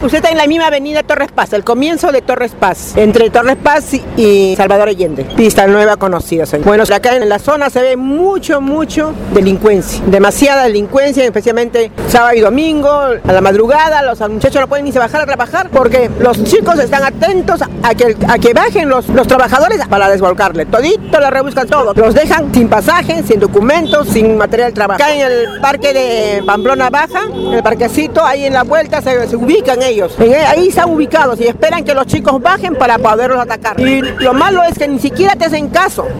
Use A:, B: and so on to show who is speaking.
A: Usted está en la misma avenida Torres Paz, el comienzo de Torres Paz, entre Torres Paz y Salvador Allende. Pista nueva conocida, señor. Bueno, acá en la zona se ve mucho delincuencia, demasiada delincuencia, especialmente sábado y domingo, a la madrugada. Los muchachos no pueden ni se bajar a trabajar porque los chicos están atentos a que bajen los trabajadores para desvolcarle. Todito lo rebuscan todo. Los dejan sin pasaje, sin documentos, sin material de trabajo. Acá en el parque de Pamplona Baja, el parquecito, ahí en la vuelta se ubican ellos. Ahí están ubicados y esperan que los chicos bajen para poderlos atacar. Y lo malo es que ni siquiera te hacen caso.